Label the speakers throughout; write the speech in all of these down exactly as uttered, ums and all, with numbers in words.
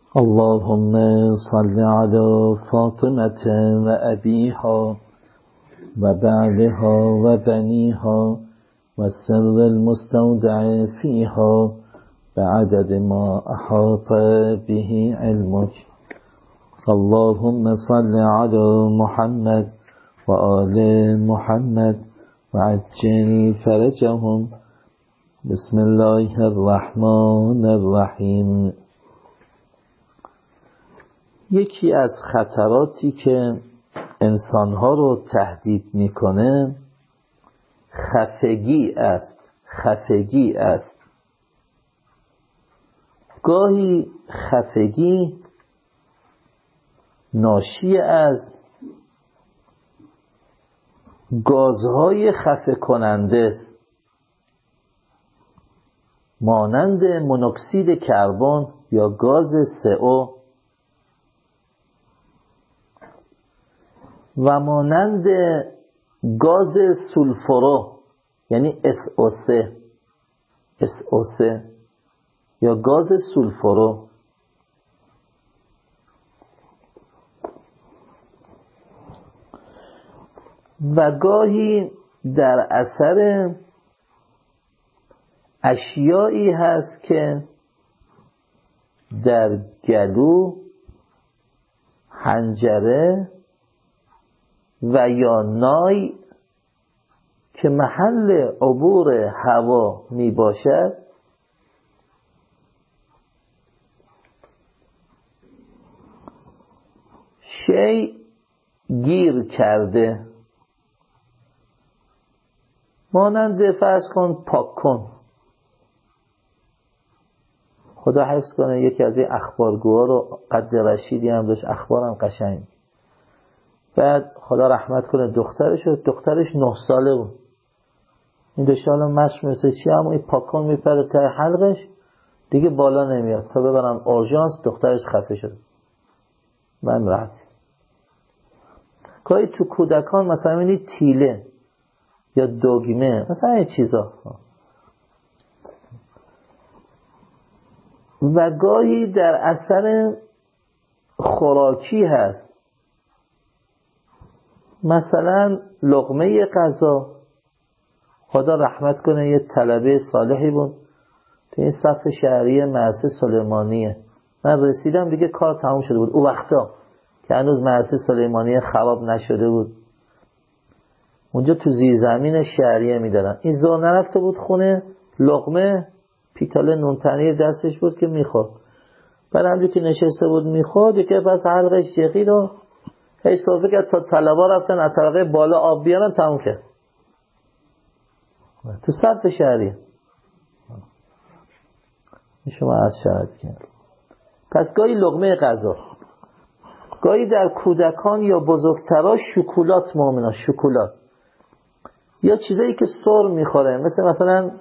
Speaker 1: اللهم صل على فاطمة وأبيها وبعلها وبنيها والسر المستودع فيها بعدد ما أحاط به علمك. اللهم صل على محمد وآل محمد وعجل فرجهم. بسم الله الرحمن الرحیم. یکی از خطراتی که انسانها رو تهدید میکنه خفگی است. خفگی است. گاهی خفگی ناشی از گازهای خفه کننده است، مانند مونوکسید کربن یا گاز سه او و مانند گاز سولفورو یعنی اس او سه اس او سه یا گاز سولفورو. و گاهی در اثر اشیایی هست که در گلو، حنجره و یا نای که محل عبور هوا می باشد شیء گیر کرده، مانند فرض کن پاک کن. خدا حفظ کنه یکی از این اخبارگوها رو قد رشیدی هم داشت، اخبارم قشنگ. بعد خدا رحمت کنه دخترش رو، دخترش نه ساله بود. این داشته حالا مشق میرسه چی هم این پاک کن میپره تا حلقش دیگه بالا نمیاد تا ببرن اورژانس. دخترش خفه شد. من رفت گاهی تو کودکان مثلا میبینی تیله یا دوگمه مثلا این چیزا، و گاهی در اثر خوراکی هست. مثلا لقمه غذا. خدا رحمت کنه یه طلبه صالحی بود تو این صف شهری مدرسه سلیمانیه. من رسیدم دیگه کار تموم شده بود او وقتا که هنوز مدرسه سلیمانیه خراب نشده بود. اونجا تو زیرزمین شهریه میدادن. این زور نرفته بود خونه، لقمه پیتاله نون پنیر دستش بود که میخورد. بعد همجور که نشسته بود میخورد یکی پس حلقش جقید و هی صرفه کرد تا طلبا رفتن از طبقه بالا آب بیارن تموم کرد. تو صف شهریه شما از شهرت کرد. پس گاهی لقمه غذا، گاهی در کودکان یا بزرگترها شکلات مومنا، شکلات یا چیزایی که سر میخوره، مثل مثلا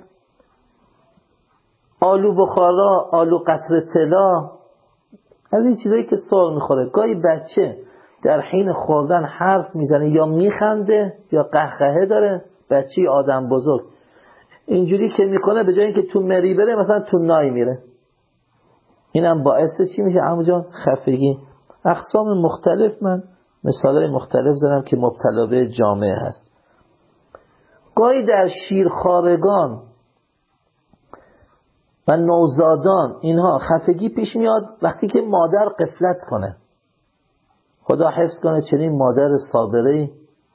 Speaker 1: آلو بخارا، آلو قطره طلا، از این چیزایی که سر میخوره. گاهی بچه در حین خوردن حرف میزنه یا میخنده یا قهقهه داره، بچه آدم بزرگ اینجوری که میکنه به جای اینکه تو مری بره مثلا تو نای میره. اینم باعث چی میشه عمو جان؟ خفگی. اقسام مختلف من مثالای مختلف زدم که مبتلا به جامعه هست. گاهی در شیرخوارگان و نوزادان اینها خفگی پیش میاد وقتی که مادر غفلت کنه. خدا حفظ کنه چنین مادر صابری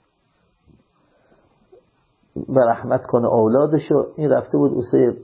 Speaker 1: و رحمت کنه اولادشو. این رفته بود اوسه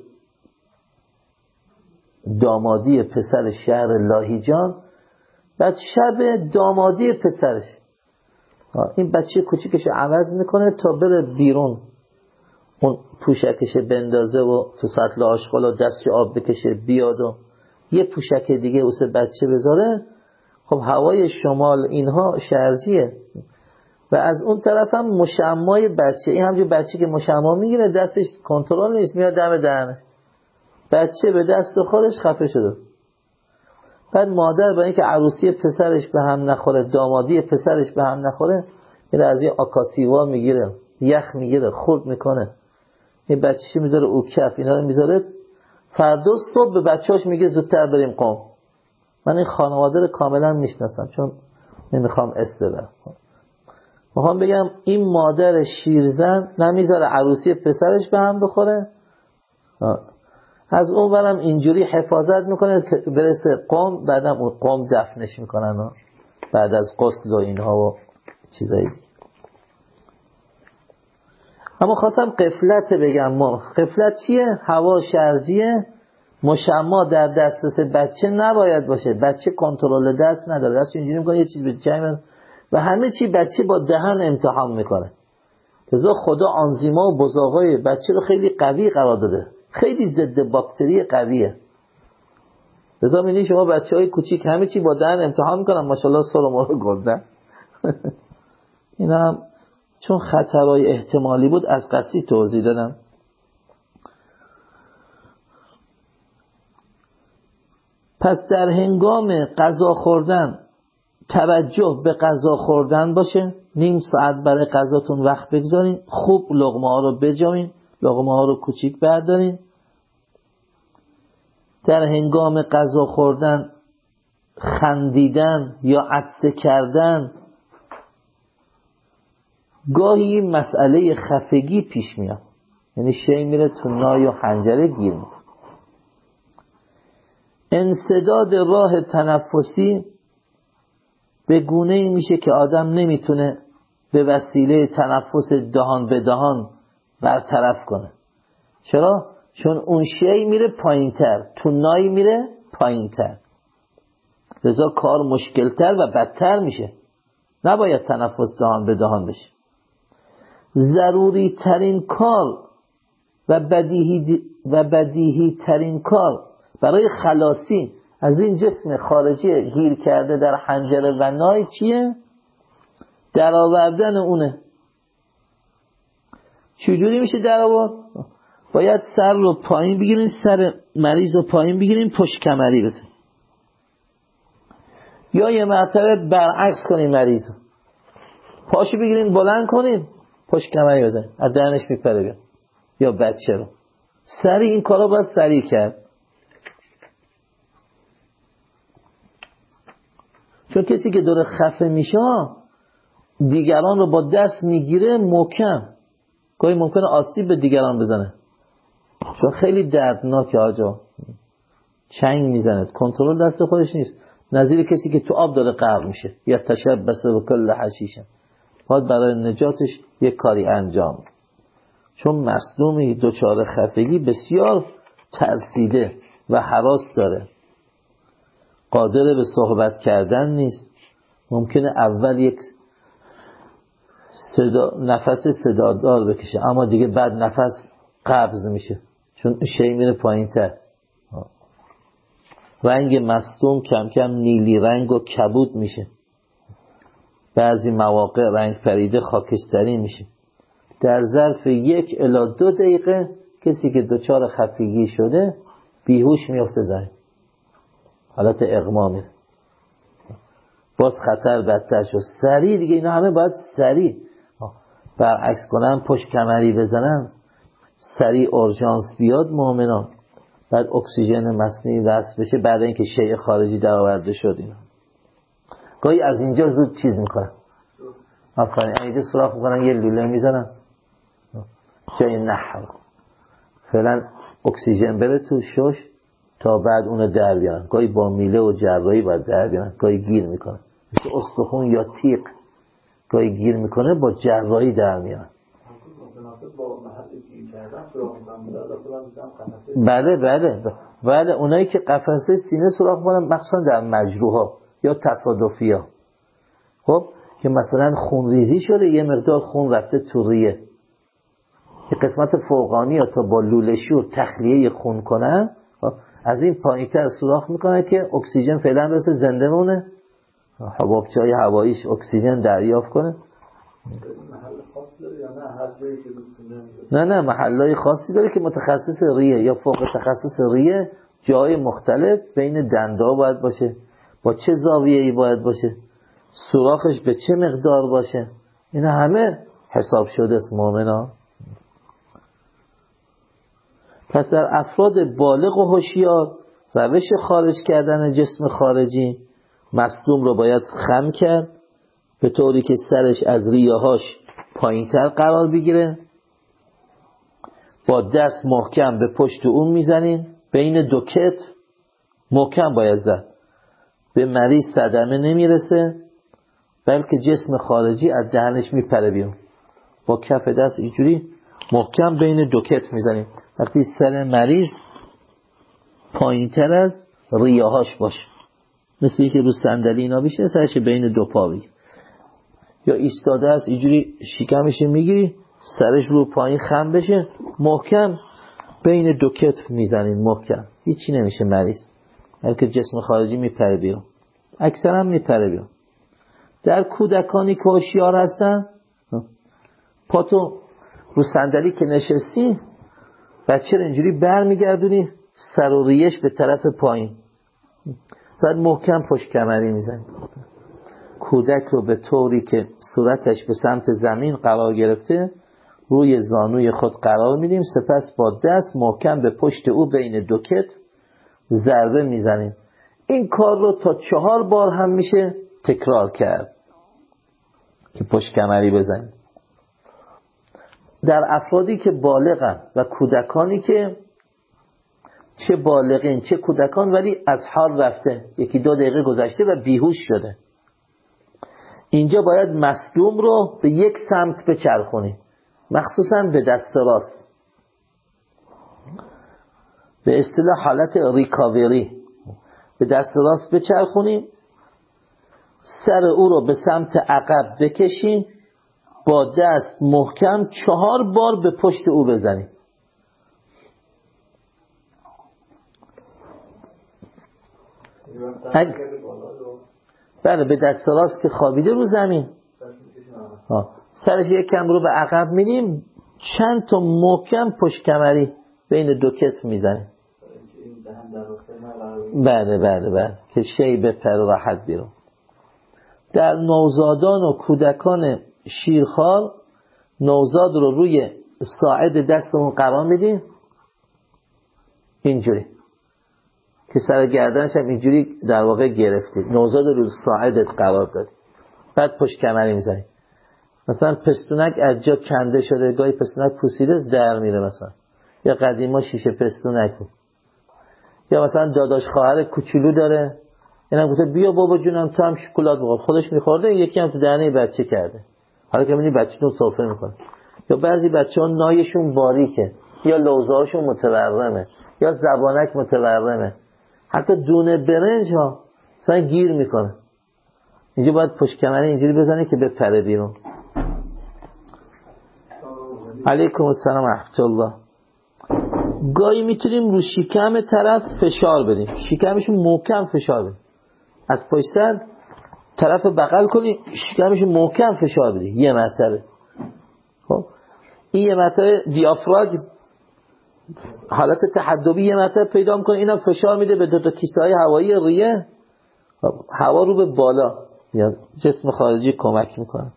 Speaker 1: دامادی پسر شهر لاهیجان. بعد شب دامادی پسرش این بچه کوچیکش عوض میکنه تا بره بیرون اون پوشکش بندازه و تو سطل آشغال و دستش آب بکشه بیاد و یه پوشک دیگه اوسه بچه بذاره. خب هوای شمال اینها شرجیه و از اون طرف هم مشمای بچه. این همجور بچه که مشما میگیره دستش کنترل نیست میاد دم دهنه. بچه به دست خودش خفه شده. بعد مادر برای اینکه عروسی پسرش به هم نخوره، دامادی پسرش به هم نخوره، میره از این آکاسیوا میگیره، یخ میگیره، خورد میکنه، این بچه‌ش میذاره او کف، اینا رو میذاره. فردا صبح به بچه‌اش میگه زودتر بریم قم. من این خانواده رو کاملا میشناسم چون نمیخوام استبرم. میخوام بگم این مادر شیرزن نمیذاره عروسی پسرش به هم بخوره، از اون برم اینجوری حفاظت میکنه که برسه قوم، بعدم اون قوم دفنش میکنن بعد از غسل و اینها و چیزایی دیگه. اما خواستم قفلت بگم. ما قفلت چیه؟ هوا شرجیه، مشما در دسترس بچه نباید باشه. بچه کنترل دست نداره، دست اینجوری میکنه یه چیز به جای و همه چی بچه با دهن امتحان میکنه. لذا خدا آنزیما و بزاقای بچه رو خیلی قوی قرار داده، خیلی ضد باکتری قویه. لذا می‌بینید شما بچه‌های کوچیک همه چی با دهن امتحان میکنن، ماشاءالله سر و مارو گردن. اینا هم چون خطرهای احتمالی بود از قصدی توضیح دادم. پس در هنگام غذا خوردن توجه به غذا خوردن باشه. نیم ساعت برای غذاتون وقت بگذارین، خوب لقمه ها رو بجامین، لقمه ها رو کوچیک بردارین. در هنگام غذا خوردن خندیدن یا عطسه کردن، گاهی مسئله خفگی پیش میاد، یعنی شی میره تو نای و حنجره گیر میکنه. انسداد راه تنفسی به گونه‌ای میشه که آدم نمیتونه به وسیله تنفس دهان به دهان برطرف کنه. چرا؟ چون اون شی میره پایینتر، تو نای میره پایینتر، لذا کار مشکلتر و بدتر میشه. نباید تنفس دهان به دهان بشه. ضروری ترین کار و بدیهی و بدیهی ترین کار برای خلاصی از این جسم خارجی گیر کرده در حنجره و نای چیه؟ در آوردن اونه. چجوری میشه در آورد؟ باید سر رو پایین بگیرین، سر مریض رو پایین بگیرین، پشت کمری بزن، یا یه مرتبه برعکس کنین مریض رو، پاشو بگیرین بلند کنین، پشت کمری بزن، از دهنش میپره بیاد، یا بچه رو. سریع این کارا باید سریع کرد، چون کسی که داره خفه میشه دیگران رو با دست میگیره محکم، گاهی ممکنه آسیب به دیگران بزنه، چون خیلی دردناکه آجا، چنگ میزنه، کنترل دست خودش نیست. نظیر کسی که تو آب داره غرق میشه، یا تشبث بکل حشیشه، باید برای نجاتش یک کاری انجام، چون مصدومی دچار خفگی بسیار ترسیده و هراس داره، قادر به صحبت کردن نیست. ممکنه اول یک صدا، نفس صدادار بکشه، اما دیگه بعد نفس قبض میشه، چون شی میره پایین تر. رنگ مصدوم کم کم نیلی رنگ و کبود میشه، بعضی مواقع رنگ پریده خاکستری میشه. در ظرف یک الی دو دقیقه کسی که دچار خفگی شده بیهوش میفته زمین، حالت اغما میره، باز خطر بدتر شد. سریع دیگه اینا همه باید سریع برعکس کنن، پشت کمری بزنن، سریع اورژانس بیاد مومنان، بعد اکسیژن مصنوعی وصل بشه، بعد اینکه شیء خارجی در آورده شد. اینا گاهی از اینجا زود چیز میکنن، آفرین اینجا سوراخ میکنن، یه لوله میزنن جای نحر، فعلا اکسیژن بره تو شش تا بعد اونو در بیارن. گاهی با میله و جراحی باید در بیارن، گاهی گیر میکنه مثل استخون یا تیغ، گاهی گیر میکنه با جراحی در میارن. بله بله بله اونایی که قفسه سینه سوراخ کنن مخصوصا در مجروحا یا تصادفی ها، خب که مثلا خونریزی شده، یه مقدار خون رفته تو ریه، که قسمت فوقانی یا تا با لوله شور تخلیه خون کنن، از این پایینتر سوراخ میکنه که اکسیژن فعلا برسه زنده مونه، حبابچه‌های هواییش اکسیژن دریافت کنه. نه نه محلهای خاصی داره که متخصص ریه یا فوق تخصص ریه، جای مختلف بین دندا باید باشه، با چه زاویه‌ای باید باشه، سوراخش به چه مقدار باشه، اینا همه حساب شده است مومنا. پس در افراد بالغ و هوشیار روش خارج کردن جسم خارجی، مصدوم رو باید خم کرد به طوری که سرش از ریه‌هاش پایین‌تر قرار بگیره. با دست محکم به پشت اون میزنیم، بین دو کتف محکم باید زد. به مریض صدمه نمیرسه، بلکه جسم خارجی از دهنش میپره بیرون. با کف دست اینجوری محکم بین دو کتف میزنیم. وقتی سر مریض پایین‌تر از ریه‌هاش باشه، مثل اینکه رو صندلی اینا بشه، سرش بین دو پا بگیر. یا ایستاده است اینجوری شکمش میگیری، سرش رو پایین خم بشه، محکم بین دو کتف میزنین، محکم. هیچی نمیشه مریض، بلکه جسم خارجی میپره بیرون. اکثرا میپره بیرون. در کودکانی که هوشیار هستن، پاتو رو صندلی که نشستی، بچه رو اینجوری بر میگردونی، سر و ریش به طرف پایین، بعد محکم پشت کمری میزنی. کودک رو به طوری که صورتش به سمت زمین قرار گرفته روی زانوی خود قرار میدیم، سپس با دست محکم به پشت او بین دو کتف ضربه میزنیم. این کار رو تا چهار بار هم میشه تکرار کرد که پشت کمری بزنیم. در افرادی که بالغن و کودکانی که چه بالغین چه کودکان ولی از حال رفته، یکی دو دقیقه گذشته و بیهوش شده، اینجا باید مصدوم رو به یک سمت بچرخونی، مخصوصا به دست راست، به اصطلاح حالت ریکاوری. به دست راست بچرخونیم، سر او رو به سمت عقب بکشیم، با دست محکم چهار بار به پشت او بزنیم. اگ... بله، به دست راست که خوابیده رو زمین، سرش یک کم رو به عقب میدیم، چند تا محکم پشت کمری بین دو کتف میزنیم. بله بله بله که شی به پر راحت بیرون. در نوزادان و کودکان شیرخوار، نوزاد رو روی ساعد دستمون قرار میدیم، اینجوری که سر گردنش هم اینجوری در واقع گرفتی، نوزاد رو ساعدت قرار دادی، بعد پشت کمری میزنی. مثلا پستونک از جا کنده شده، گاهی پستونک پوسیده در میره، مثلا یا قدیما شیشه پستونک بود. یا مثلا داداش خواهر کوچولو داره، اینم گفته بیا بابا جونم تو هم شکلات بخور، خودش میخورده، یکی هم تو دهنه بچه کرده، حالا که میبینی بچه‌تون سفره میکنه. یا بعضی بچه‌ها نایشون باریکه، یا لوزه‌هاشون متورمه، یا زبانک متورمه، حتی دونه برنج ها مثلا گیر میکنه. اینجا باید پشت کمری اینجوری بزنی که بپره بیرون. علیکم السلام و رحمت الله. گاهی میتونیم رو شکم طرف فشار بدیم، شکمشون محکم فشار بدیم، از پشت سر طرف بغل کنی، شکمشون محکم فشار بدیم یه مرتبه. خب این یه مرتبه دیافراگم، حالت تحدبی یه مرتبه پیدا میکنه، اینا فشار میده به دو تا کیسه های هوایی ریه، هوا رو به بالا یا جسم خارجی کمک میکنه.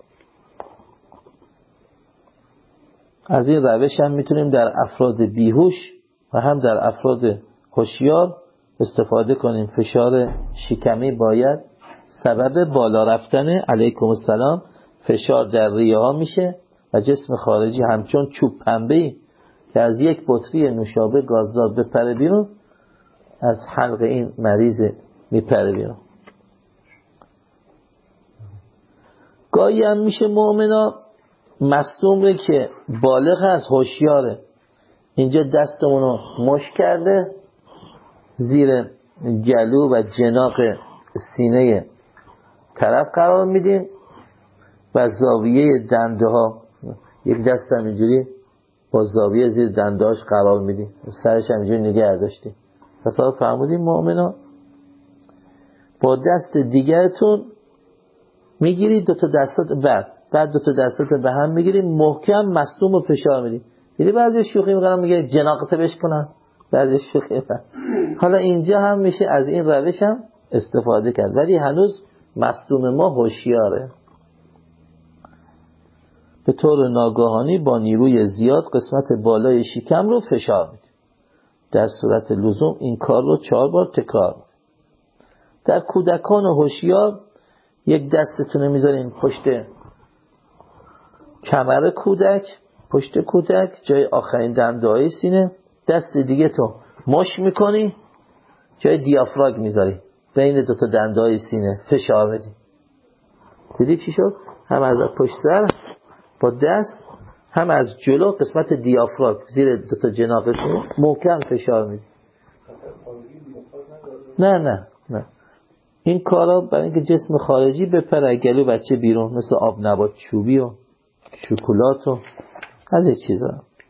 Speaker 1: از این روش هم میتونیم در افراد بیهوش و هم در افراد هوشیار استفاده کنیم. فشار شکمی باید سبب بالا رفتن علیکم السلام فشار در ریه ها میشه و جسم خارجی همچون چوب پنبه‌ای که از یک بطری نوشابه گازدار بپره بیرون، از حلق این مریض میپره بیرون. گاهی هم میشه مؤمنا مصدومه که بالغ هست، هوشیاره، اینجا دستمونو مش کرده زیر گلو و جناق سینه طرف قرار میدیم و زاویه دنده ها، یک دست هم اینجوری با زاویه زیر دنده هاش قرار میدیم، سرش هم اینجوری نگه داشتیم. تصاحب فرمودیم مؤمنا. با دست دیگرتون میگیرید، دو تا دستات بعد بعد دو تا دستات به هم میگیرید، محکم مصدوم رو فشار میدید. یعنی بعضی شوخی میکنن میگه جناقت بشکنن، بعضی شوخی میکنن. حالا اینجا هم میشه از این روش هم استفاده کرد، ولی هنوز مصدوم ما هوشیاره. به طور ناگهانی با نیروی زیاد قسمت بالای شکم رو فشار میدیم. در صورت لزوم این کار رو چهار بار تکرار. در کودکان و هوشیار یک دستتون رو میذارین پشت کمر کودک، پشت کودک جای آخرین دنده‌های سینه، دست دیگه تو مش میکنی جای دیافراگم میذاری بین دوتا دنده‌های سینه فشار بدی. دیدی چی شد؟ هم از پشت سر با دست، هم از جلو قسمت دیافراگم زیر دوتا جناح سینه محکم فشار میدی. نه نه نه این کارا برای اینکه جسم خارجی بپره گلو بچه بیرون، مثل آب نبات چوبی و شکلات و از این چیزا.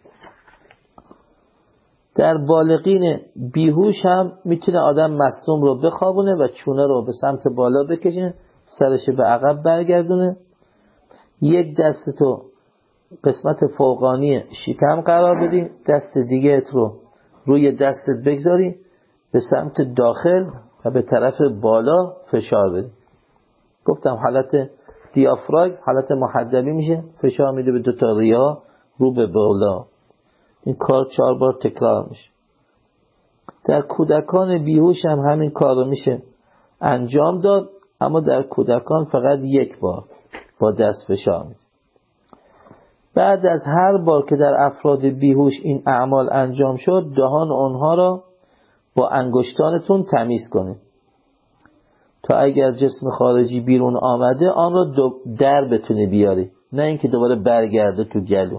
Speaker 1: در بالغین بیهوش هم میتونه آدم مصدوم رو بخوابونه و چونه رو به سمت بالا بکشه، سرش به عقب برگردونه، یک دست تو قسمت فوقانی شکم قرار بدی، دست دیگه رو روی دستت بگذاری به سمت داخل و به طرف بالا فشار بدی. گفتم حالت دیافراگم حالت محدبی میشه، فشار میده به دو تا ریه رو به بالا. این کار چهار بار تکرار میشه. در کودکان بیهوش هم همین کار رو میشه انجام داد، اما در کودکان فقط یک بار با دست فشار میده. بعد از هر بار که در افراد بیهوش این اعمال انجام شد، دهان آنها را با انگشتانتون تمیز کنید تا اگر جسم خارجی بیرون آمده آن را در بتونه بیاری، نه اینکه دوباره برگرده تو گلو.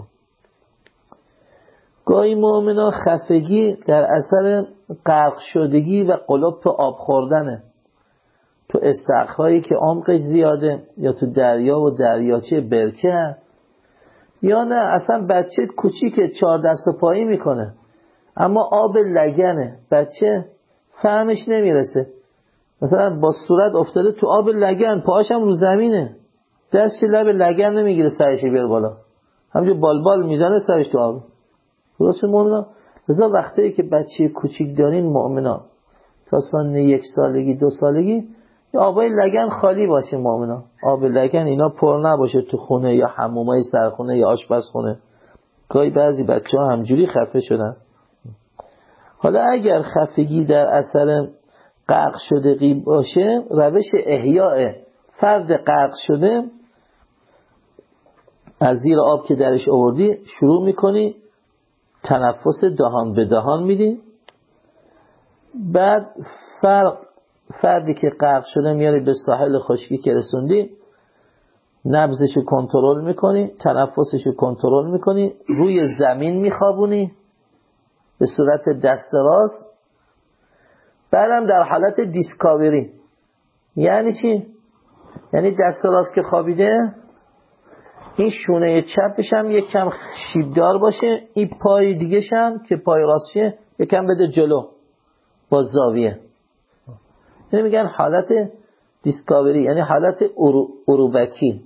Speaker 1: گاهی مؤمنا خفگی در اثر غرق شدگی و قلپ آب خوردنه، تو استخرایی که عمقش زیاده یا تو دریا و دریاچه برکه، یا نه اصلا بچه کوچیکه چهار دست و پایی میکنه اما آب لگنه، بچه فهمش نمیرسه، مثلا با صورت افتاده تو آب لگن، پاهاش هم رو زمینه، دستش لب لگن نمیگیره سرش بیاره بالا، همونجور بالبال میزنه سرش تو آب. درست مؤمنا؟ لذا وقتی که بچه کوچیک دارین مؤمنا تا سن یک سالگی دو سالگی یا آبای لگن خالی باشه مؤمنا، آب لگن اینا پر نباشه تو خونه یا حمومای سرخونه یا آشپزخونه. گاهی بعضی بچه ها همجوری خفه شدن. حالا اگر خفگی در اثر غرق شدگی باشه، روش احیاء فرد غرق شده از زیر آب که درش آوردی شروع میکنی تنفس دهان به دهان میدی، بعد فرق فردی که غرق شده میاری به ساحل خشکی که رسوندی، نبضشو کنترل میکنی، تنفسشو کنترل میکنی، روی زمین میخوابونی به صورت دست راست، بعدم در حالت دیسکاوری. یعنی چی؟ یعنی دست راست که خوابیده این شونه چپش هم یک کم شیبدار باشه، این پای دیگه‌ش هم که پای راستشه یک کم بده جلو با زاویه. یعنی میگن حالت دیسکاوری، یعنی حالت ارو، اروبکی.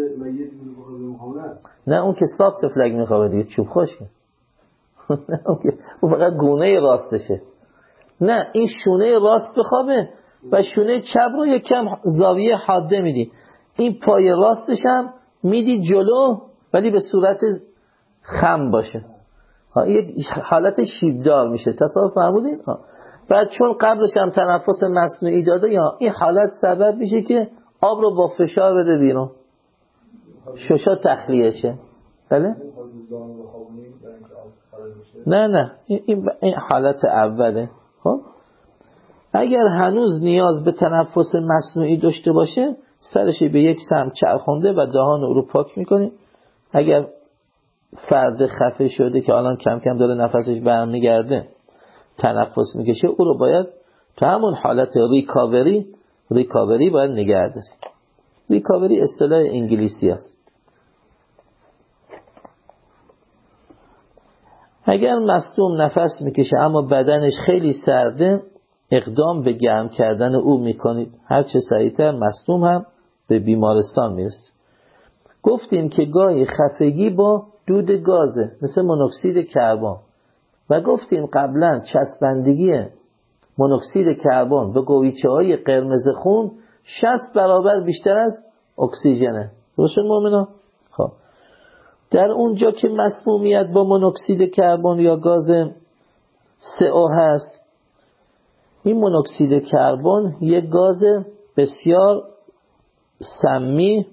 Speaker 1: نه اون که ساخت فلگ میخوابه دیگه چوب خوشه. اون فقط گونه راستشه. نه این شونه راست بخوابه و شونه چپ رو یک کم زاویه حاده میدی، این پای راستش هم میدی جلو ولی به صورت خم باشه. یک حالت شیبدار میشه. تصور فرمودین؟ بعد چون قبلش هم تنفس مصنوعی داده، یا این حالت سبب میشه که آب رو با فشار بده بیرون، ششا تخلیه شه. بله؟ نه نه این, این حالت اوله. خب اگر هنوز نیاز به تنفس مصنوعی داشته باشه، سرش به یک سمت چرخونده و دهان او رو پاک میکنی. اگر فرد خفه شده که الان کم کم داره نفسش برمیگرده تنفس میکشه، او رو باید تو همون حالت ریکاوری ریکاوری باید نگه داری. ریکاوری اصطلاح انگلیسی است. اگر مصدوم نفس میکشه اما بدنش خیلی سرده، اقدام به گرم کردن او میکنید. هر چه سریعتر مصدوم هم به بیمارستان میرسه. گفتیم که گاهی خفگی با دود گازه مثل مونوکسید کربن، و گفتیم قبلا چسبندگی مونوکسید کربن به گویچه های قرمز خون شصت برابر بیشتر از اکسیژنه. درست مؤمنا؟ خب در اونجا که مسمومیت با مونوکسید کربن یا گاز سه او هست. این مونوکسید کربن یک گاز بسیار سمی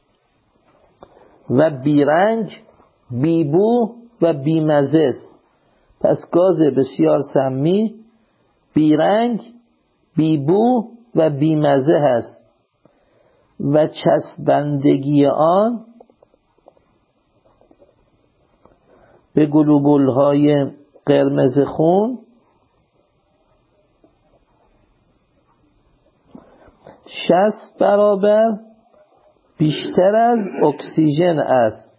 Speaker 1: و بیرنگ، بیبو و بیمزه است. پس گاز بسیار سمی، بیرنگ، بیبو و بیمزه هست و چسبندگی آن به گلوبول‌های قرمز خون شصت برابر بیشتر از اکسیژن است.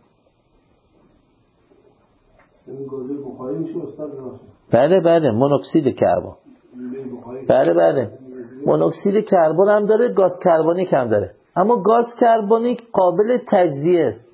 Speaker 1: بله بله مونوکسید کربن. بله بله مونوکسید کربن هم داره، گاز کربونیک هم داره، اما گاز کربونیک قابل تجزیه است،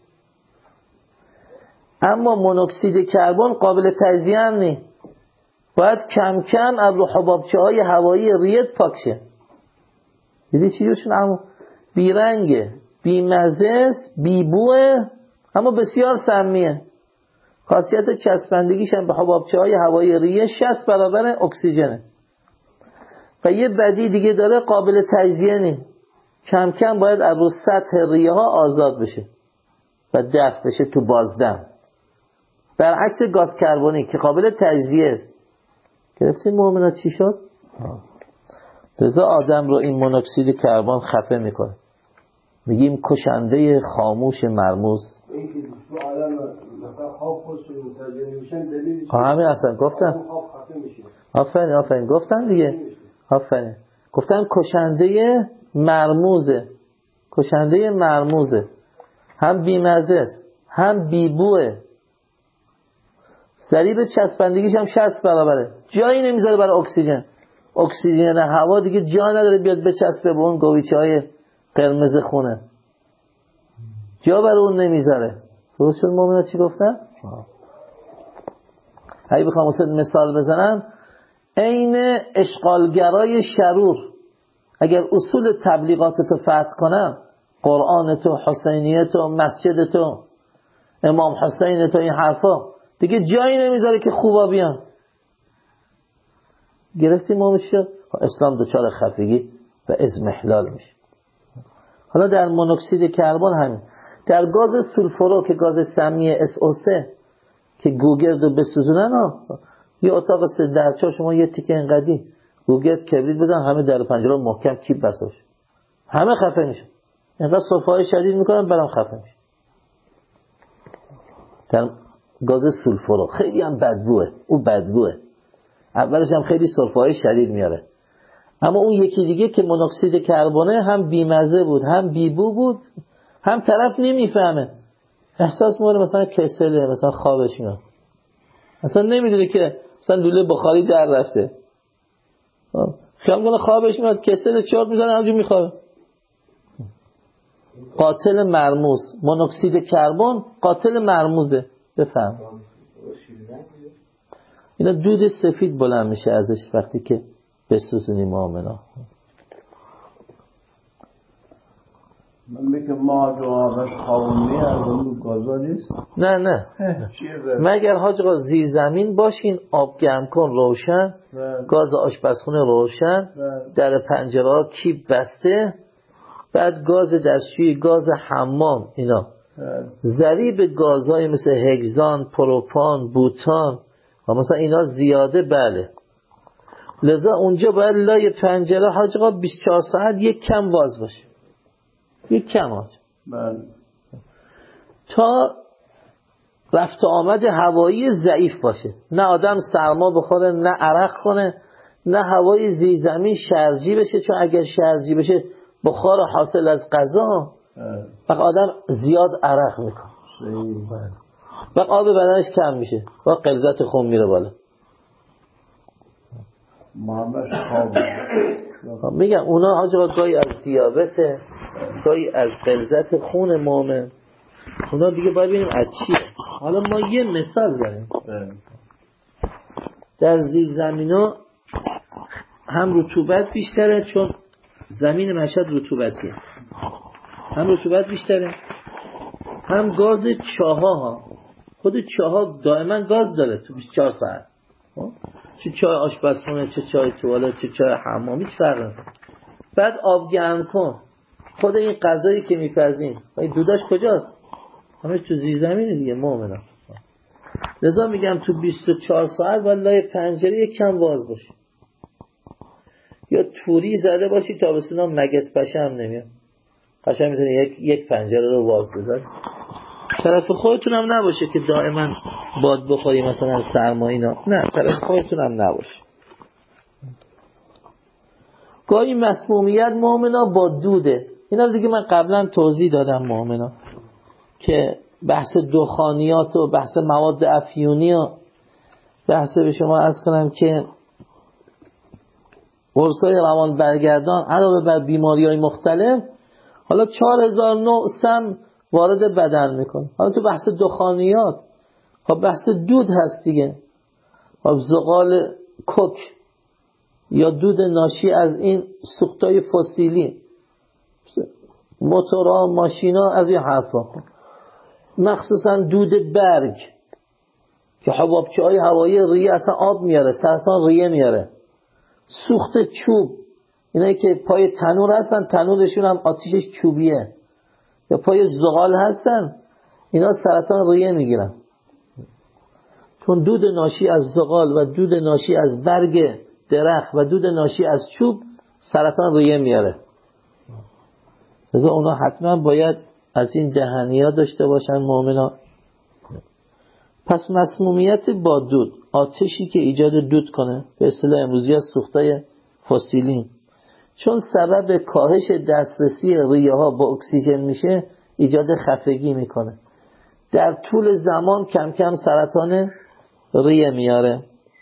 Speaker 1: اما مونوکسید کربن قابل تجزیه هم نیست. باید کم کم از رو حبابچه های هوایی ریت پاک شه. دیدی چی جوشون؟ اما بیرنگه، بیمزه است، بیبوه، اما بسیار سمیه. خاصیت چسبندگیش هم به حبابچه های هوایی ریه شصت برابر اکسیژنه. و یه بدی دیگه داره، قابل تجزیه نیست. کم کم باید از رو سطح ریه ها آزاد بشه و دفع بشه تو بازدم، برعکس گاز کربونیک که قابل تجزیه است. گرفتین مومنات چی شد؟ لذا آدم رو این مونوکسید کربن خفه میکنه. میگیم کشنده خاموش مرموز.
Speaker 2: این که تو آدم مثلا خواب خودشون متوجه نمیشن دلیلش
Speaker 1: همین اصلا گفتن. آفرین آفرین گفتن دیگه. آفرین گفتن کشنده مرموزه. کشنده مرموزه. هم بیمزه است، هم بیبوه. ضریب چسبندگیش هم شصت برابره. جایی نمیذاره برای اکسیژن. اکسیژن هوا دیگه جا نداره بیاد بچسبه به اون گویچه های قرمز خونه. جا برای اون نمیذاره. درست شد مومنات چی گفتن؟ اگه بخوام واسه مثال بزنم، عین اشغالگرای شرور اگر اصول تبلیغاتتو فتح کنم، قرآنتو، حسینیتو، مسجدتو، امام حسینتو، این حرفا دیگه جایی نمیذاره که خوبا بیان. گرفتیم ما میشه اسلام دچار خفگی و اضمحلال میشه. حالا در مونوکسید کربن همین. در گاز سولفورو که گاز سمی اس او سه که گوگرد رو بسوزونن ها، یه اتاق سه درچه شما یه تیکه اینقدی گوگرد کبریت بدن، همه در پنجره محکم چیپ بساش، همه خفه میشه. اینقدر صرفه‌های شدید میکنن برام خفه میشه. در گاز سولفورو خیلی هم بدبوه، او بدبوه، اولش هم خیلی صرفه‌های شدید میاره، اما اون یکی دیگه که مونوکسید کربونه هم بیمزه بود، هم بیبو بود، هم طرف نمیفهمه، احساس می‌کنه مثلا کسله، مثلا خوابش میاد، اصلا نمیدونه که مثلا لوله بخاری در رفته، خیال می‌کنه خوابش میاد، کسله چرت میزنه همونجوری میخوابه. قاتل مرموز، مونوکسید کربن قاتل مرموزه. بفهم اینا دود سفید بلند میشه ازش وقتی که بسوزونی مؤمنا.
Speaker 2: من میگم ما جوابش خاونی از اون گازا نیست.
Speaker 1: نه نه مگر حاج آقا زیر زمین باشین، آب گرم کن روشن، گاز آشپزخونه روشن، در پنجره ها کیپ بسته، بعد گاز دستشویی، گاز حمام، اینا ضریب گازهای مثل هگزان، پروپان، بوتان و مثلا اینا زیاده. بله لذا اونجا باید لای پنجره حاج آقا بیست و چهار ساعت یک کم باز باشه، یک کم حاج
Speaker 2: بله،
Speaker 1: تا رفت آمد هوایی ضعیف باشه، نه آدم سرما بخوره، نه عرق کنه، نه هوای زیر زمین شرجی بشه، چون اگر شرجی بشه بخار حاصل از غذا وقت آدم زیاد عرق میکنه و آب بدنش کم میشه و غلظت خون میره بالا. میگم اونا حاجا گاهی از دیابته، گاهی از غلظت خون مومن، اونا دیگه باید ببینیم از چیه. حالا ما یه مثال زنیم. در زیر زمینا هم رطوبت بیشتره، چون زمین مشهد رطوبتیه، هم رطوبت بیشتره، هم گاز چاها ها، خود چاها دائما گاز داره تو بیست و چهار ساعت، چه چای آشپزخونه، چه چای توالت، چه چای حمام، هیچ فرقی نمیکنه. بعد آب گرم کن. خود این غذایی که میپزین این دوداش کجاست؟ همش تو زیرزمینه دیگه مؤمنا. لذا میگم تو بیست و چهار ساعت والله پنجره یک کم باز باشه، یا توری زده باشی تا بسینا مگس پشه هم نمیاد، قشنگ میتونی یک یک پنجره رو باز بذاری. طرف خودتون هم نباشه که دائما باد بخوری مثلا سرما اینا، نه طرف خودتون هم نباشه. گاهی مسمومیت مؤمنا با دوده، اینا دیگه من قبلا توضیح دادم مؤمنا که بحث دخانیات و بحث مواد افیونی و بحث به شما عرض کنم که قرصای روان برگردان علاوه بر بیماری‌های مختلف حالا چهار هزار نوع سم وارد بدن میکنه. حالا تو بحث دخانیات خب بحث دود هست دیگه، خب زغال کوک یا دود ناشی از این سوختای فسیلی، موتورها، ماشینا، از این حرفا، مخصوصا دود برگ که حبابچه‌های هوایی ریه اصلا آب میاره، سرطان ریه میاره، سوخت چوب، اینایی که پای تنور هستن تنورشون هم آتیشش چوبیه، یا پای زغال هستن اینا سرطان ریه میگیرن، چون دود ناشی از زغال و دود ناشی از برگ درخت و دود ناشی از چوب سرطان ریه میاره. لذا اونا حتما باید از این دهنیا داشته باشن مؤمنا. پس مسمومیت با دود، آتشی که ایجاد دود کنه، به اصطلاح امروزی از سوختای فسیلی، چون سبب کاهش دسترسی ریه ها با اکسیژن میشه ایجاد خفگی میکنه، در طول زمان کم کم سرطان ریه میاره.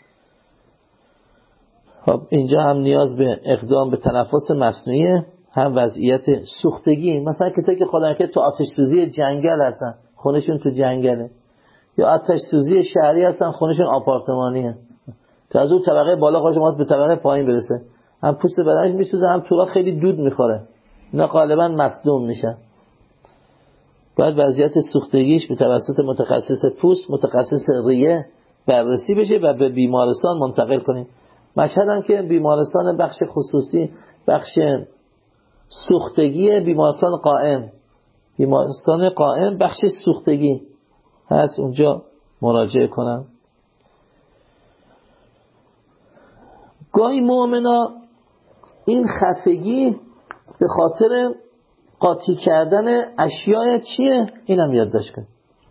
Speaker 1: خب اینجا هم نیاز به اقدام به تنفس مصنوعی، هم وضعیت سوختگی. مثلا کسایی که خودن که تو آتش سوزی جنگل هستن خونشون تو جنگله، یا آتش سوزی شهری هستن خونشون آپارتمانیه، تا از اون طبقه بالا خودش اومد به طبقه پایین برسه، هم پوست بدنش میسوزه هم تورا خیلی دود میخوره، اینا غالبا مصدوم میشن. باید وضعیت سوختگیش به توسط متخصص پوست، متخصص ریه بررسی بشه و به بیمارستان منتقل کنیم. مشهد هم که بیمارستان بخش خصوصی، بخش سوختگی، بیمارستان قائم، بیمارستان قائم بخش سوختگی هست، اونجا مراجعه کنم. گاهی مؤمنا این خفگی به خاطر قاطی کردن اشیاء چیه؟ اینم یادداشت کن.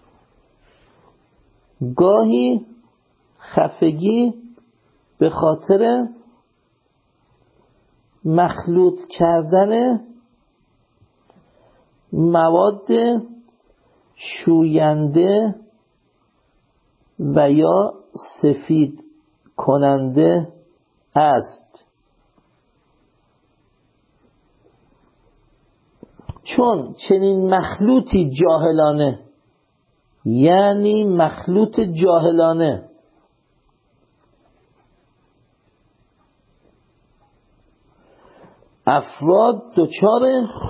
Speaker 1: گاهی خفگی به خاطر مخلوط کردن مواد شوینده و یا سفید کننده است، چون چنین مخلوطی جاهلانه، یعنی مخلوط جاهلانه افراد دچار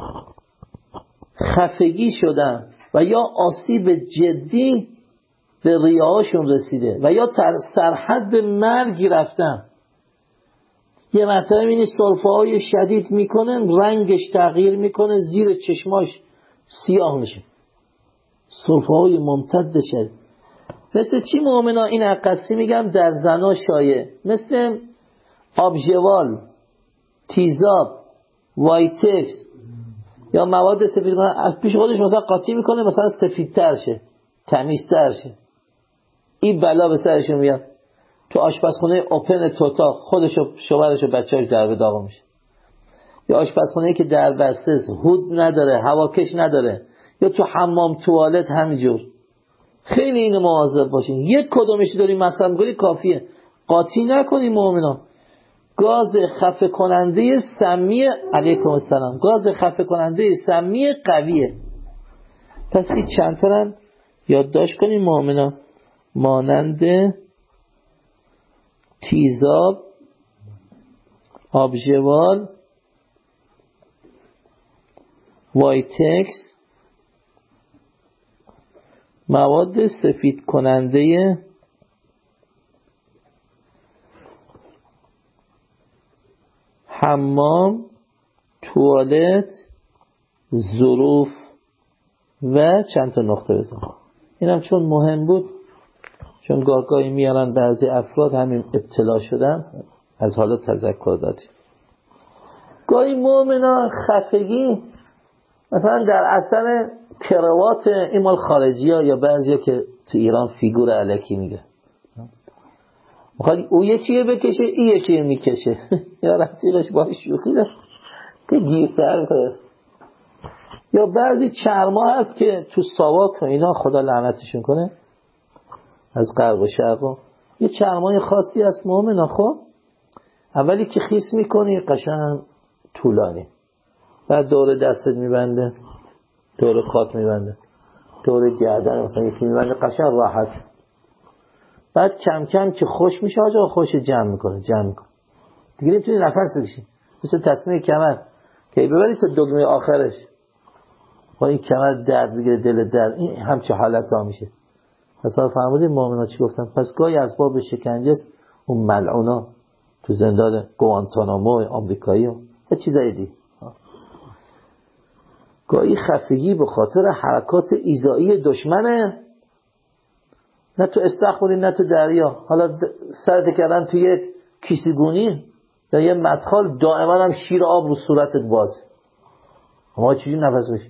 Speaker 1: خفگی شدن و یا آسیب جدی به ریه‌هاشون رسیده و یا سرحد به مرگ رفتن. یه مرتبه اینی سرفه های شدید میکنه، رنگش تغییر میکنه، زیر چشماش سیاه میشه، سرفه های ممتد شد. مثل چی مؤمنا؟ این عقصی میگم در زنا شایع، مثل آبژوال، تیزاب، وایتکس یا مواد سفید کنه، از پیش خودش مثلا قاطی میکنه مثلا سفیدتر شه، تمیزتر شه. این بلا به سرشون میاد. تو آشپزخونه اوپن توتا خودش و شوهرش و بچه‌اش در به داغ میشه، یا آشپزخونه‌ای که در بسته است، هود نداره، هواکش نداره، یا تو حمام توالت همینجور. خیلی اینو مواظب باشین. یک کدومش داریم مثلا میگی کافیه، قاطی نکنیم مؤمنا. گاز خفه کننده سمی، علیکم السلام، گاز خفه کننده سمی قویه. پس این چند تا هم یادداشت کنیم مؤمنا، مانند تیزاب، آبژوال، وایتکس، مواد سفید کننده حمام، توالت، ظروف و چند تا نقطه بزن. اینم چون مهم بود، چون گاه گاهی میارن بعضی افراد همین ابتلا شدن، از حالا تذکر دادیم. گاهی مؤمنا خفگی مثلا در اثر کروات این مال خارجی ها یا بعضی ها که تو ایران فیگور الکی میگه، میخواد او یکیه بکشه این یکیه میکشه یا رفیقش باید شوخی داره که گیرتر کنه. یا بعضی چرما هست که تو ساواک و اینا خدا لعنتشون کنه از غرب و شرق، یه چرمای خاصی هست مؤمنا. خب اولی که خیس میکنی قشنگ طولانی، بعد دور دستت میبنده، دور خاک میبنده، دور گردن مثلا یکی میبنده قشنگ راحت. بعد کم کم که خوش میشه آجا خوش جمع میکنه جمع میکنه دیگه نمیتونی نفس بکشی، مثل تسمه کمر که ببری تا دگمه آخرش با این کمر درد بگیره دل درد، این همچه حالت ها میشه. حساب فرمودید مؤمنا چی گفتن؟ پس گاهی از باب شکنجه است اون ملعونا تو زندان گوانتانامو آمریکایی ها یه چیزایی دی، گاهی خفگی به خاطر حرکات ایذایی دشمنه، نه تو استخباری نه تو دریا. حالا سرت کردن تو یک کیسیگونی یا یه مدخال، دائما هم شیر آب رو صورتت بازه، اما چیزی نفس بشی.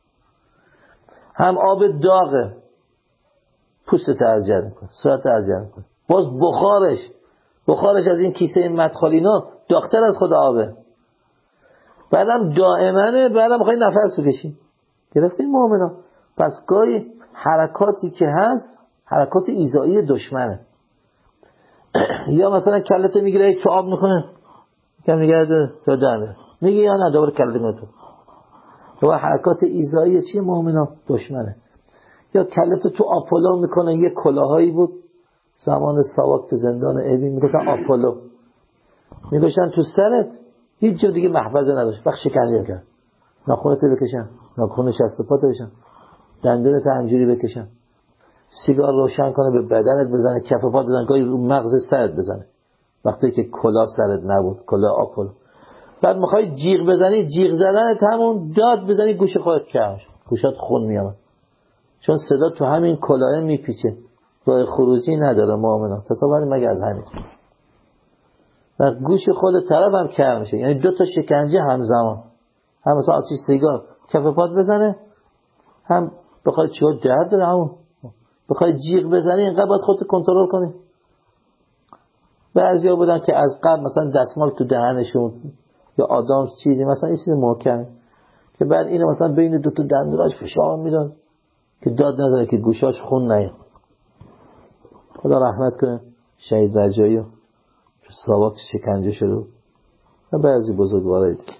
Speaker 1: هم آب داغه پوستت اذیت میکنه، صورتت اذیت میکنه، باز بخارش بخارش از این کیسه مدخالینا داغتر از خود آبه، بعدم دائمنه، بعدم میخوای نفس بکشی. گرفتین مؤمنا؟ پس گاهی حرکاتی که هست حرکات ایذایی دشمنه. یا مثلا کلت میگیره تو آب میکنه کم میگرده تا دمه میگه یا نه دوباره کلت میگه تو، و حرکات ایذایی چیه مؤمنا؟ دشمنه. یا کلت تو آپولو میکنه، یه کلاهایی بود زمان ساواک تو زندان اوین میگفتن آپولو، میگوشن تو سرت هیچ جا دیگه محفظه نداشت، وقت شکنجه کرد، ناخونت بکشن، ناخون شست و پات بکشن، دندونت همجوری بکشن، سیگار روشن کنه به بدنت بزنه، کف پات بزنه، گاهی رو مغز سرت بزنه وقتی که کلاه سرت نبود، کلاه آپولو. بعد میخوای جیغ بزنی، جیغ زدنت همون داد بزنی گوش خودت کش، گوشات خون میاد، چون صدا تو همین کلاه میپیچه، راه خروجی نداره مؤمنا. تصور مگه از همین و گوش خود طرف هم کر میشه، یعنی دو تا شکنجه همزمان، هم مثلا آتیش سیگار کف پات بزنه، هم بخوای چیو درد داره، همون بخوای جیغ بزنی اینقدر باید خودت کنترل کنی. بعضیا بودن که از قبل مثلا دستمال تو دهنشون یا آدم چیزی مثلا این چیز محکم که بعد اینو مثلا بین دو تا دندوناش فشار میدن که داد نزنه که گوشاش خون نیاد. خدا رحمت کنه شهید رجایی و ساواک شکنجه شده و بعضی بزرگوارای دیگه.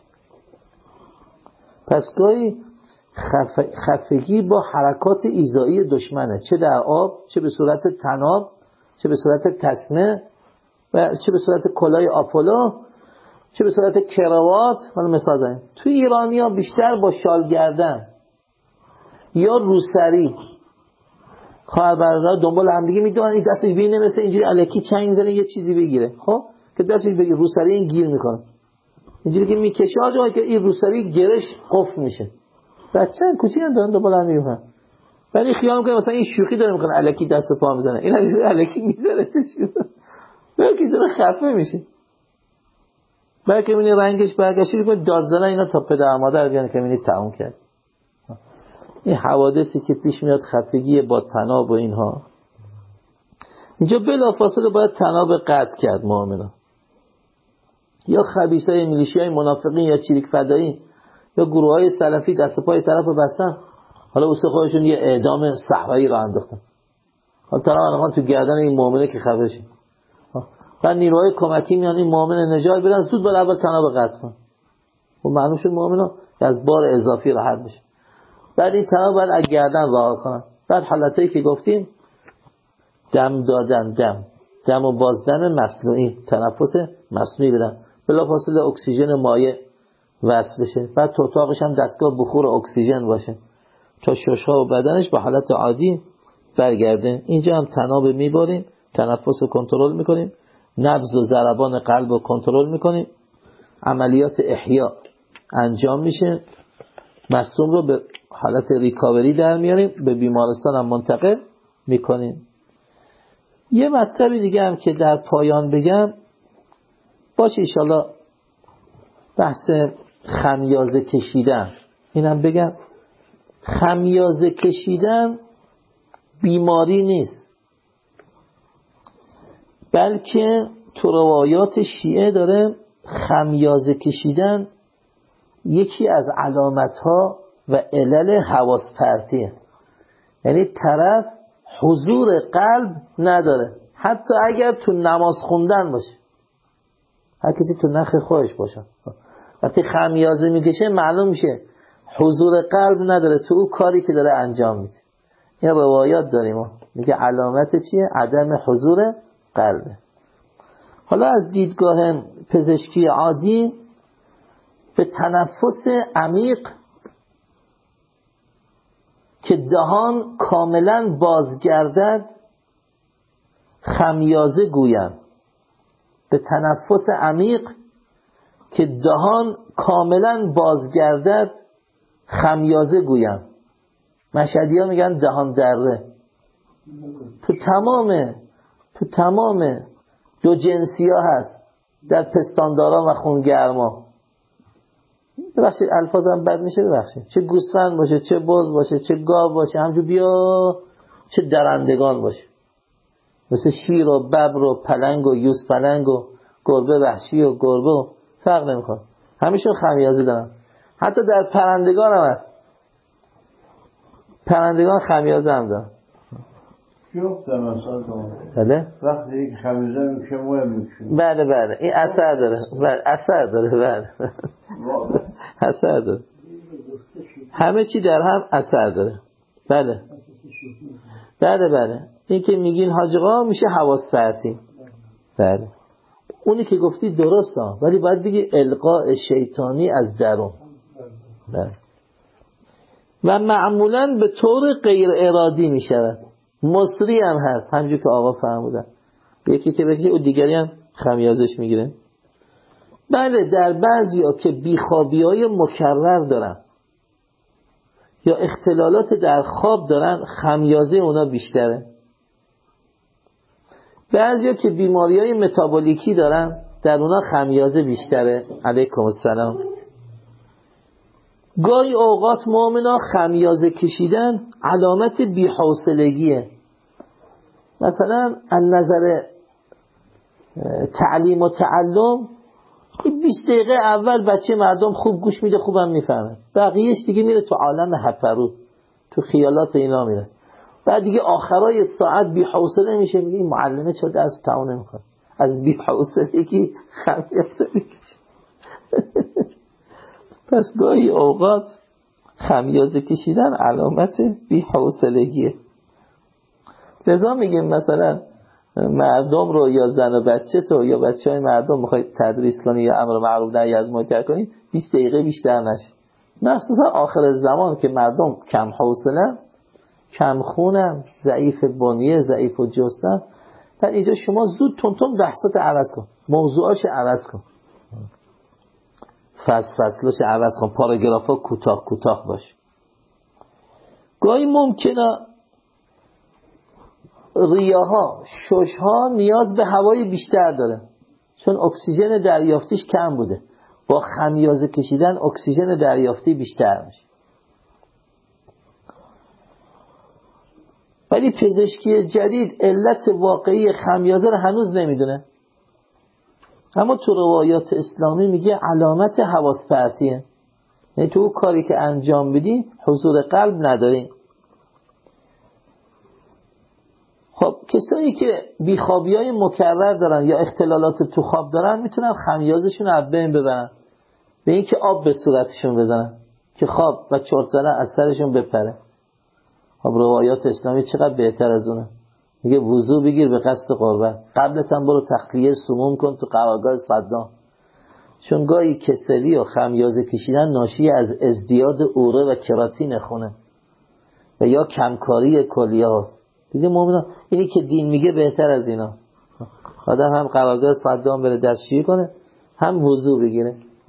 Speaker 1: پس گاهی خف... خفگی با حرکات ایذایی دشمنه، چه در آب، چه به صورت طناب، چه به صورت تسمه و چه به صورت کلاه آپولو، چه به صورت کراوات. حالا مثال داریم توی ایرانی ها بیشتر با شال گردن یا روسری خواهر برادر دنبال هم دیگه میدونن، این دستش بینه مثل اینجوری الکی چنگ میزنه یه چیزی بگیره، خب که دستش بگیره روسری این گیر میکنه اینجوری که میکشه آجا که این روسری گرش قفل میشه. بچه کوچیک هم دارن دنبال هم میگن، ولی خیال میکنه مثلا این شوخی داره میکنه الکی دست پا میزنه، این هم الکی میزنه تشو بلکه داره خفه میشه، بلکه میبینی رنگش برگشتی میکنه داد زنه اینا تا پدر مادر بیان که میبینی تموم کرد. این حوادثی که پیش میاد خفگی با طناب و اینها، اینجا بلافاصله باید طناب قطع کرد مؤمنا. یا خبیثای میلیشیای منافقین یا چریک فدایی یا گروهای سلفی دست پای طرف بستن، حالا واسه خودشون یه اعدام صحرایی را انداختن، حالا طرف الان تو گردن این مؤمنه که خفه شه، بعد نیروهای کمکی میان این مؤمن نجات بدن، زود باید اول طناب قطع کن و معلوم شد مؤمنا از بار اضافی راحت بشه. بعد این طناب باید از گردن رها کنن. بعد حالتایی که گفتیم دم دادن، دم دم و بازدم مصنوعی، تنفس مصنوعی بدن، بلافاصله اکسیژن مایع وصل بشه، بعد تو اتاقش هم دستگاه بخور اکسیژن باشه تا شش‌ها و بدنش به حالت عادی برگرده. اینجا هم تناب میباریم، تنفس رو کنترل میکنیم، نبض و ضربان قلب رو کنترل میکنیم، عملیات احیا انجام میشه، مصدوم رو به حالت ریکاوری در میاریم، به بیمارستان هم منتقل میکنیم. یه مطلبی دیگه هم که در پایان بگم باشه انشالله، بحث خمیازه کشیدن. اینم بگم خمیازه کشیدن بیماری نیست، بلکه تو روایات شیعه داره خمیازه کشیدن یکی از علامتها و علل حواس پرتیه. یعنی طرف حضور قلب نداره، حتی اگر تو نماز خوندن باشه، هر کسی تو نخ خودش باشه، وقتی خمیازه میکشه معلوم میشه حضور قلب نداره تو او کاری که داره انجام میده. این روایات داریم ما میگه علامت چیه؟ عدم حضور قلبه. حالا از دیدگاه پزشکی عادی به تنفس عمیق که دهان کاملا بازگردد خمیازه گویم. به تنفس عمیق که دهان کاملا بازگردد خمیازه گویم. مشهدی ها میگن دهان دره. تو تمام تو تمام دو جنسی ها هست، در پستانداران و خونگرما. ببخشید الفاظم بد میشه، ببخشید، چه گوسفند باشه، چه بز باشه، چه گاو باشه، همجور بیا چه درندگان باشه، مثل شیر و ببر و پلنگ و یوز پلنگ و گربه وحشی و گربه، فرق نمیکنه، همیشه خمیازه دارن. حتی در پرندگان هم هست، پرندگان خمیازه هم دارن.
Speaker 2: شوف در مثال دارن.
Speaker 1: بله؟
Speaker 2: وقتی یک خمیازه میشه موه میشه.
Speaker 1: بله بله این اثر داره. بله اثر داره. بله اثر داره. همه چی در هم اثر داره. بله بله بله این که میگین حاج آقا میشه حواس پرتی. بله اونی که گفتی درست ها، ولی باید بگی القاء شیطانی از درون. بله. و معمولا به طور غیر ارادی میشود. مصری هم هست، همجور که آقا فرمودن، یکی که بگی او دیگری هم خمیازش میگیره. بله در بعضی ها که بیخوابی های مکرر دارن یا اختلالات در خواب دارن خمیازه اونا بیشتره. بعضی ها که بیماری های متابولیکی دارن در اونا خمیازه بیشتره. علیکم السلام. گاهی اوقات مؤمنا خمیازه کشیدن علامت بی‌حوصلگیه. مثلا از نظر تعلیم و تعلم بیست دقیقه اول بچه مردم خوب گوش میده، خوبم میفهمه، بقیهش دیگه میره تو عالم هپرو، تو خیالات اینا میره. بعد دیگه آخرای ساعت بی‌حوصله میشه، میگه این معلمه چرا درس تموم نمیکنه، از بی‌حوصلگی خمیازه میکشه. پس گاهی اوقات خمیازه کشیدن علامت بی‌حوصلگیه. لذا میگیم مثلا مردم رو یا زن و بچه تو یا بچه های مردم میخواید تدریس کنی یا امر معروف نهی از منکر کنی، بیست دقیقه بیشتر نشه. مخصوصا آخر زمان که مردم کم حوصله، کم خونم، ضعیف بنیه، ضعیف و جسم، در اینجا شما زود تونتون بحثات عوض کن، موضوعاش عوض کن، فصل فصلش عوض کن، پاراگرافا کوتاه کوتاه باش. گاهی ممکنه ریاها، ششها نیاز به هوای بیشتر داره، چون اکسیژن دریافتیش کم بوده. با خمیازه کشیدن اکسیژن دریافتی بیشتر میشه. ولی پزشکی جدید علت واقعی خمیازه رو هنوز نمیدونه، اما تو روایات اسلامی میگه علامت حواس پرتیه. یعنی تو کاری که انجام بدی حضور قلب نداری. خب کسایی که بیخوابی های مکرر دارن یا اختلالات تو خواب دارن میتونن خمیازشون رو از بین ببرن، به این که آب به صورتشون بزنن که خواب و چرت زدن از سرشون بپره. خب روایات اسلامی چقدر بهتر از اونه. میگه وضو بگیر به قصد قربت، قبلت هم برو تخلیه سموم کن تو قرارگاه صدام. چون گاهی کسلی و خمیازه کشیدن ناشی از ازدیاد اوره و کراتین خونه و یا کمکاری کلیه هست. دیگه مومنان اینی که دین میگه بهتر از ایناست. آدم هم قرارگاه صدام بره دستشویی کنه، هم وضو بگیره.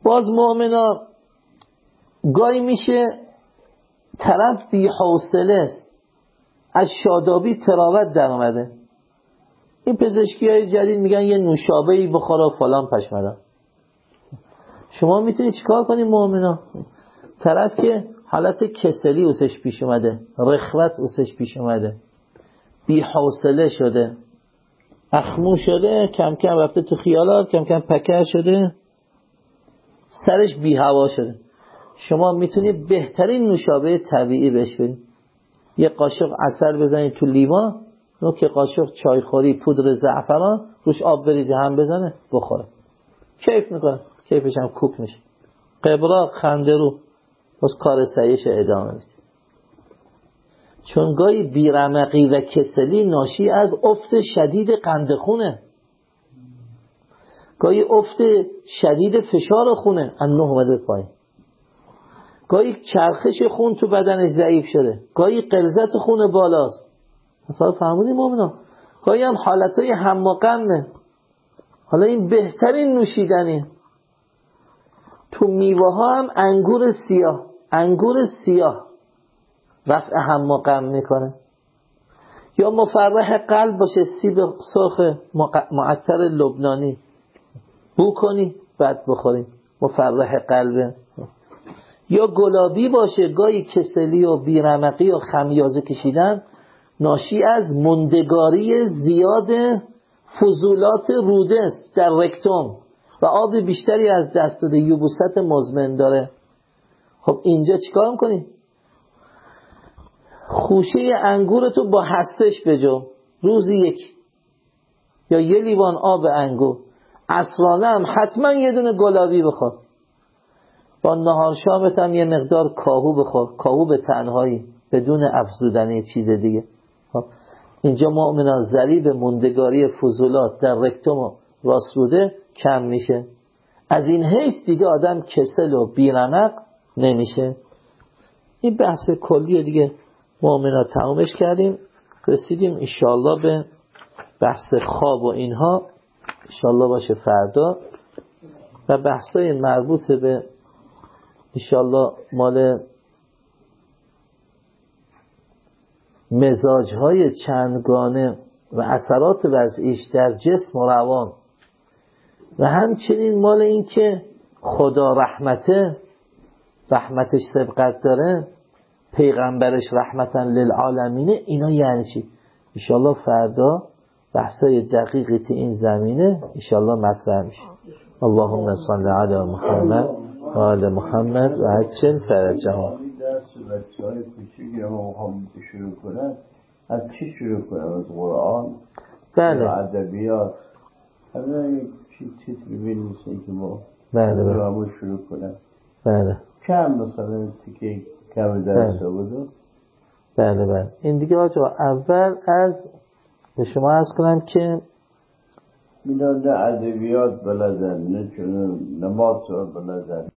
Speaker 1: باز مؤمنا گاهی میشه طرف بی حوصله است، از شادابی تراوت در اومده. این پزشکی های جدید میگن یه نوشابه‌ای بخور و فلان پشمدان. شما میتونید چیکار کنید مؤمنا؟ طرف که حالت کسلی اوسش پیش اومده، رخوت اوسش پیش اومده، بی حوصله شده، اخمو شده، کم کم رفته تو خیالات، کم کم پکر شده، سرش بی هوا شده، شما میتونید بهترین نوشابه طبیعی بهش بدید. یه قاشق عسل بزنید تو لیوان، نوک قاشق چایخوری پودر زعفران، روش آب بریزی هم بزنه بخوره، کیف میکنه، کیفش هم کوک میشه. قبراق، خندرو، باز کار سعیش ادامه میده. چون گاهی بیرمقی و کسلی ناشی از افت شدید قند خونه، گاهی افت شدید فشار خونه، انه اومده پایین، گاهی چرخش خون تو بدنش ضعیف شده، گاهی غلظت خون بالاست. مثلا فهمونی مومنا؟ گاهی هم حالتهای هم و غمه. حالا این بهترین نوشیدنی. تو میوه ها هم انگور سیاه، انگور سیاه رفع هم و غم میکنه. یا مفرح قلب باشه، سیب سرخ معطر لبنانی بو کنی بعد بخوری، مفرح قلبه. یا گلابی باشه، گاهی کسلی و بیرمقی و خمیازه کشیدن ناشی از مندگاری زیاد فضولات روده است در رکتوم و آب بیشتری از دست داده، یبوست مزمن داره. خب اینجا چیکار میکنی؟ خوشه انگورتو با هستش بجو، روزی یک یا یه لیوان آب انگور، عصرانه هم حتما یه دونه گلابی بخور، با نهار شامت هم یه مقدار کاهو بخور، کاهو به تنهایی بدون افزودن چیز دیگه. خب اینجا مؤمنان ضریب مندگاری فضولات در رکتوم و راست روده کم میشه. از این حیث دیگه آدم کسل و بیرمق نمیشه. این بحث کلیه دیگه مؤمنان تمامش کردیم، رسیدیم انشاءالله به بحث خواب و اینها، انشاءالله باشه فردا، و بحثای مربوط به انشاءالله مال مزاجهای چندگانه و اثرات وضعیش در جسم و روان، و همچنین مال این که خدا رحمته، رحمتش سبقت داره، پیغمبرش رحمتا للعالمینه، اینا یعنی چی؟ انشاءالله فردا بحثای دقیقی تو این زمینه انشاءالله مطرح میشه. اللهم صل علی محمد و آل محمد و عجل فرجهم.
Speaker 2: بچه های کوچیکی ما میخوام شروع کنن، از چی شروع کنن؟ از قرآن؟
Speaker 1: بله.
Speaker 2: یا ادبیات؟ همه چی تیتری بنویسن که ما
Speaker 1: بله بله
Speaker 2: همون شروع کنن.
Speaker 1: بله.
Speaker 2: کم مثلا تیکه کم درسته بودو؟
Speaker 1: بله بله. این دیگه آجا اول از به شما عرض کنم که
Speaker 2: میدان نه ادبیات بلدن، نه چون نماز بلدن.